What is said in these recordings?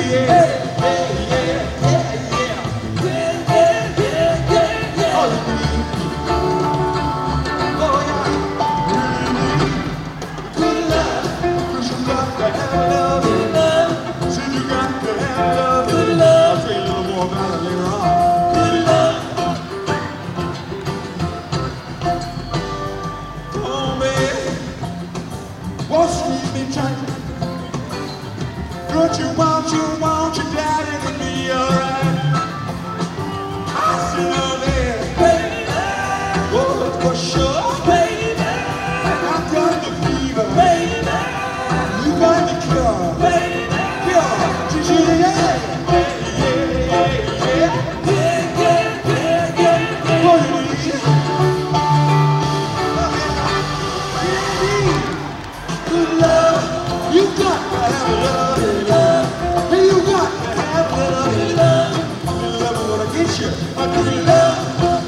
Want your daddy to be alright? I still love it, baby. Oh, for sure, baby. I got the fever, baby. You got the cure, baby. Cure, yeah. What do you need? Good love, you got to have love. I good love.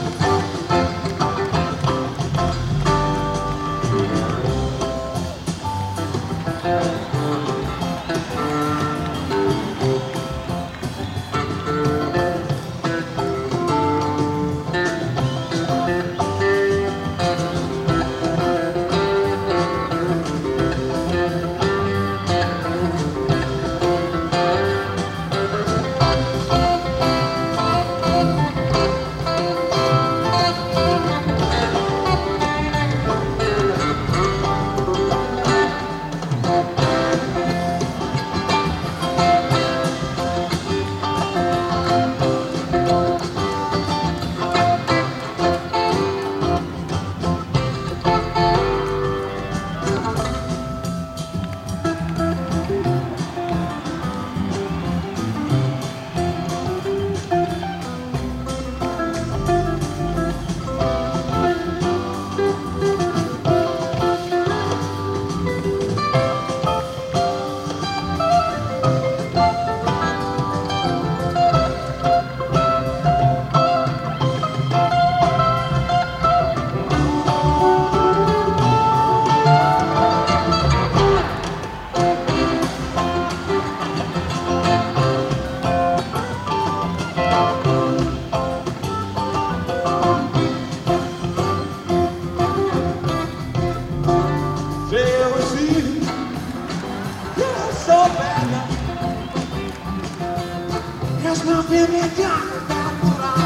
There's nothing in done about what I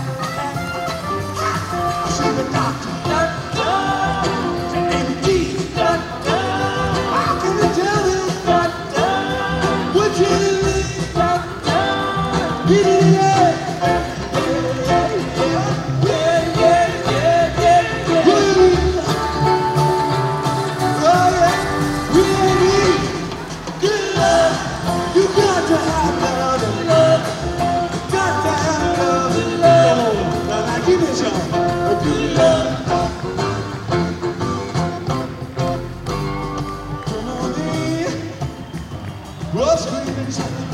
had. See the doctor, indeed. How can you tell him what you need? You got to have love and love. Got to have love and love. Now give me some good love. Come on in. What's screaming something?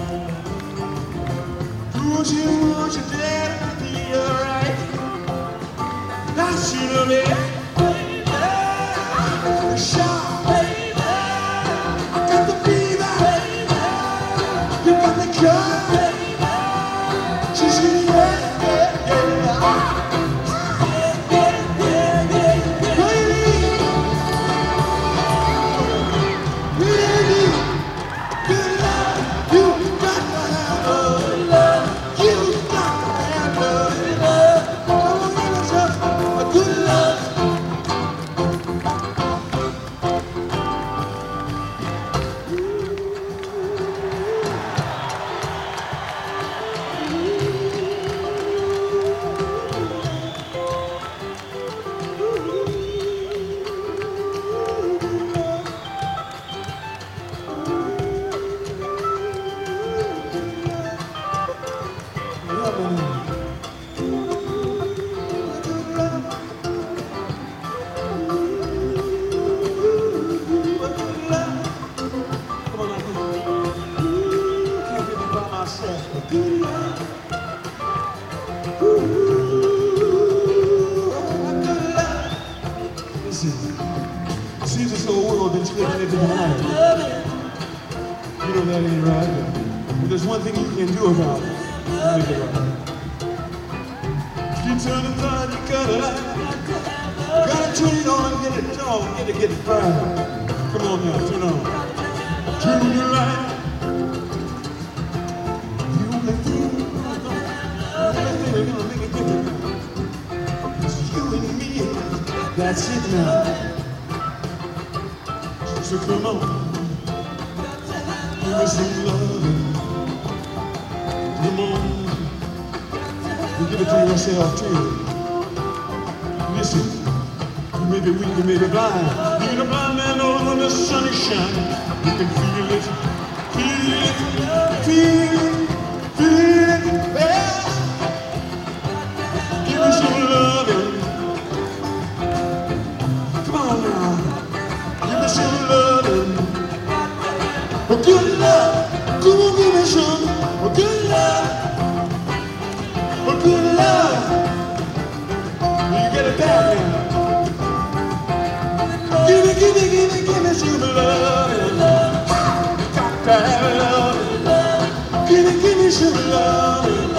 Want your dad to be alright? I should have been. Baby, I got a shot. Baby, I got the fever. Baby, you got the cure. Baby, she's in the air. See this whole world that's living it behind. You know that ain't right. there's one thing you can do about it. You turn it on, you gotta turn it on and get it on, get it fired. Come on now, turn on. Turn your light. The only thing we're gonna make it different now is you and me. That's it now. So come on, give me some love. Come on, you give it to yourself too. Listen, maybe weak, maybe blind. Even a blind man knows when the sun is shining. You can feel it, feel it, feel it, feel it. Yeah. Give me some loving. Come on now, give me some loving. Oh, good love, come on, give me some. Oh, good love, oh, good love. You get it back now. Give me some love. Got to have love. Give me some love.